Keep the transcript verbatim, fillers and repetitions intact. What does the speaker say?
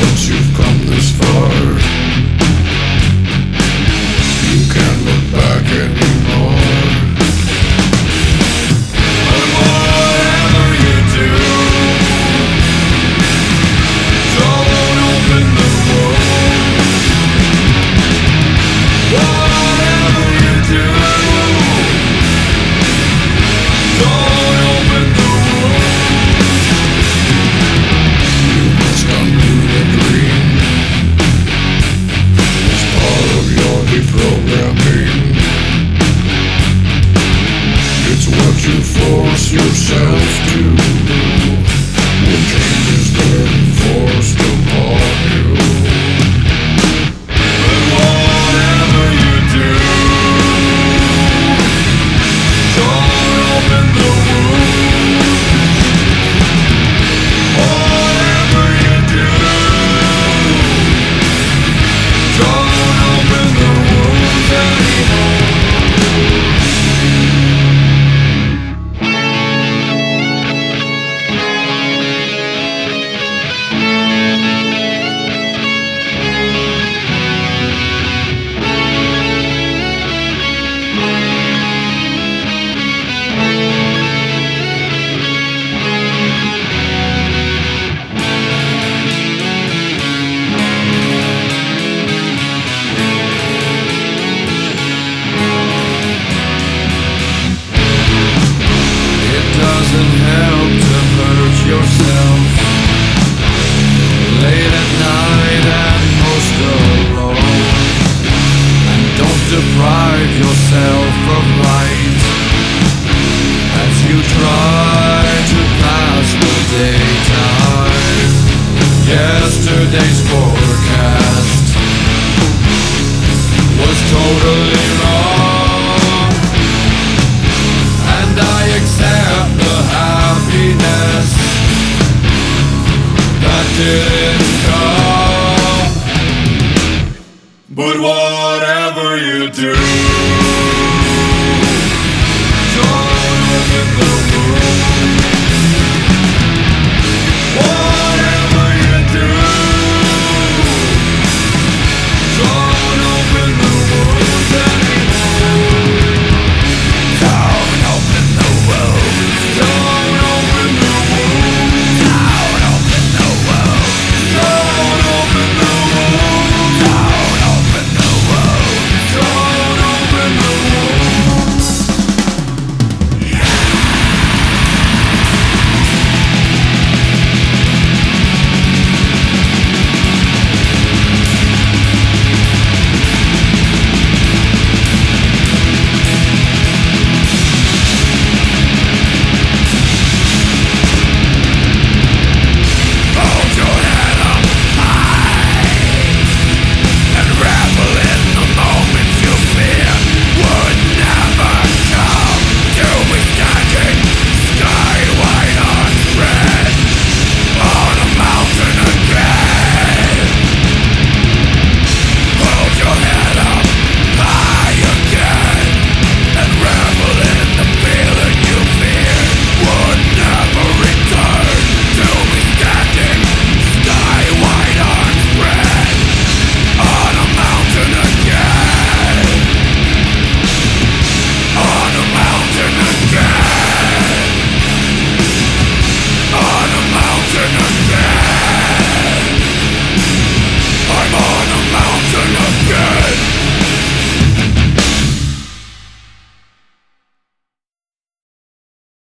Once you've come this far, you can't look back anymore. But whatever you do, don't open the wound. Whatever you do, don't open the wound. You must undo the dream. It's part of your deprogramming. It's what you force yourself to do when change is then forced upon you. But whatever you do, don't open the wound. Whatever you do, don't open the wounds anymore. It doesn't help to hurt yourself late at night and most alone. And don't deprive yourself of light as you try to pass the daytime. Yesterday's forecast was totally wrong, and I accept the happiness that didn't come. But whatever you do,